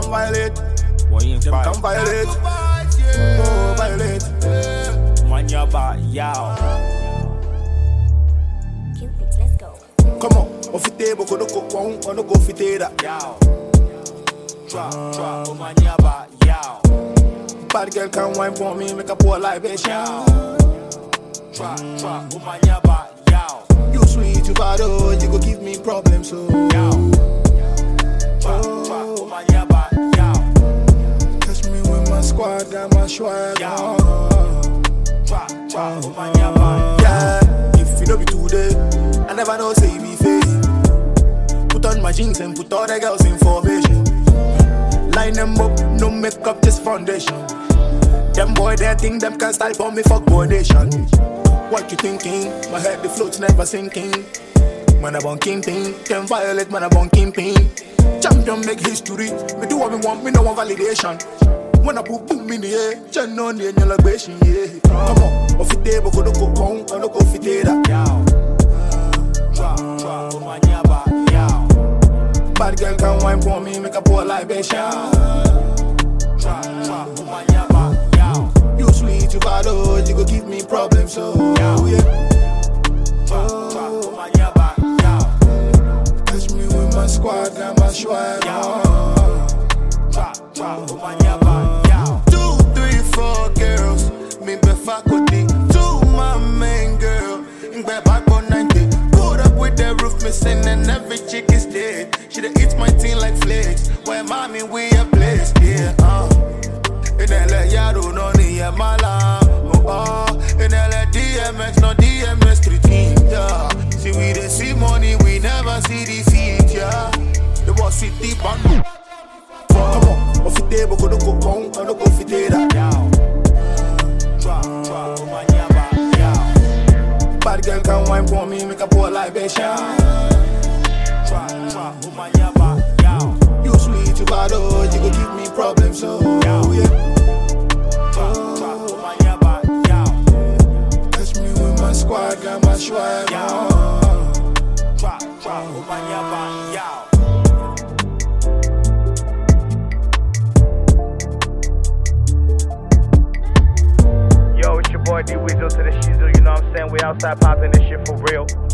come violate. Boy, you Them come violate. Oh, violate. Man, you're bad, yow. Cupid, let's go. Come on, off the table, go to cook one, or no go fit that. Yow. Drop, oh man, you're bad, yow. Bad girl can wine for me, make a poor libation. Drop, oh man, you're bad, yow. You sweet, you bad, oh, you go give me problems, so. Yow. Drop, oh man, you're bad, yow. Catch me with my squad, got my swag. Drop, oh man, you're bad. Yeah, if you know me today, I never know say you be fake. Put on my jeans and put all the girls in formation. Line them up, no makeup, just foundation. Them boy, they think them can style for me, fuck boy nation. What you thinking? My head, the float's never sinking. Man, I want kingpin, them violate, man, I want kingpin. Champion make history, me do what me want, me no want validation. When I put boom in the air, turn on the celebration, yeah. Come on, off the table, go to cook on, or no go fit that. Yow. Drop, oh man, you're bad, yow. Bad girl can wine for me, make a poor libation. Drop, oh man, you're bad, yow. You sweet, you bad, oh, you go give me problems, so yeah. Drop, oh man, you're bad, yow. Catch me with my squad, got my swag. Drop, oh man, you're bad, yow. 2, 3, 4 girls, me be faculty. 2, my main girl, in back on 90. Put up with the roof missing and every chick is dead. She da eats my team like flakes. Where mommy we a place, yeah. In LA, Yaro, no ni a mala. In LA, DMX, no DMX 3 team, yeah. See we dey see money, we never see defeat, yeah. The boss city band. Come on, off the table, go to cook on, or no go fit that. Yow. Drop, oh man, you're bad, yow. Bad girl can wine for me, make a poor libation. Drop, oh man, you're bad, yow. You sweet, you bad, oh, you go give me problems, so yeah. Drop, oh man, you're bad, yow. Catch me with my squad, got my swag. Drop, oh man, you're bad, yow. Yo, it's your boy D Weasel to the Shizzle, you know what I'm saying? We outside popping this shit for real.